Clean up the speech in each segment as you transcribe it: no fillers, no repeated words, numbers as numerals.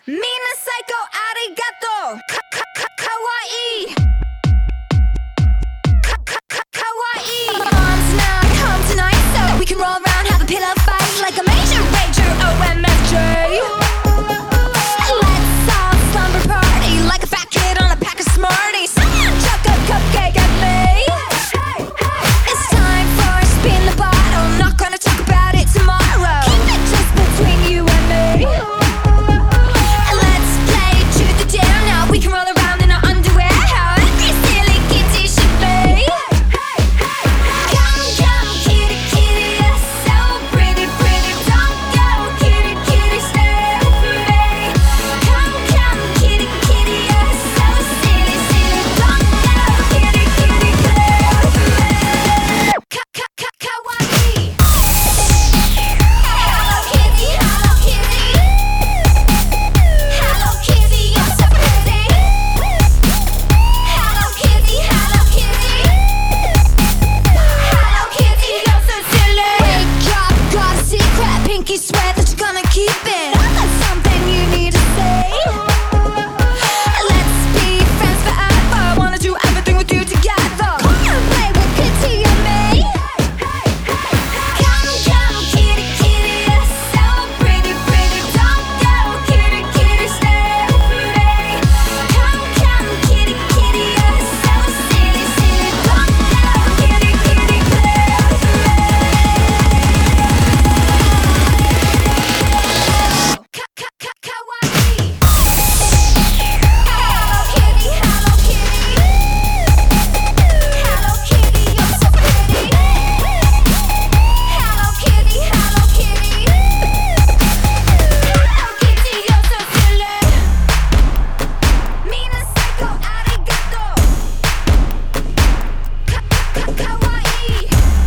Mina psycho arigato kawaii kawaii. Mom's not home tonight, so we can roll around, have a pillow fight like a major rager OMFJ. Let's all slumber party like a fat kid on a pack of Smarties. Chuck a cupcake at me. It's time for a spin the bottle. Not gonna talk about it tomorrow. Keep it just between you and me. Let's play truth or dare now. We can roll around in our underwear, how every silly kitty should be. Come, come, kitty, kitty, you're so pretty, pretty. Don't go, kitty, kitty, stay with me. Come, come, kitty, kitty, you're so silly, silly. Don't go, kitty, kitty, stay with me. Kawaii. Hello Kitty, hello Kitty. Hello Kitty, you're so pretty. Hello Kitty, hello Kitty. Hello Kitty, you're so silly. Wake up, got a secret. Pinky swear that you're gonna keep it. That's something you need to say. Let's be friends forever. Wanna do everything with you together. Come and play with Kitty and me. Come, come, kitty, kitty, you're so pretty, pretty. Don't go, kitty, kitty, stay with me. Come, come, kitty, kitty, you're so silly, silly. Don't go, kitty, kitty, stay with me. Kawaii. Hello Kitty, hello Kitty. Hello Kitty, you're so pretty. Hello Kitty, hello Kitty. Hello Kitty, you're so silly. Mina psycho arigato kawaii.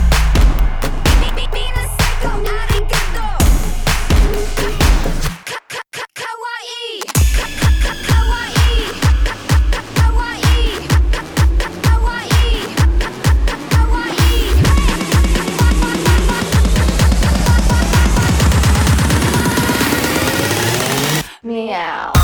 Mina psycho arigato kawaii. Kawaii. Kawaii. Kawaii. Meow.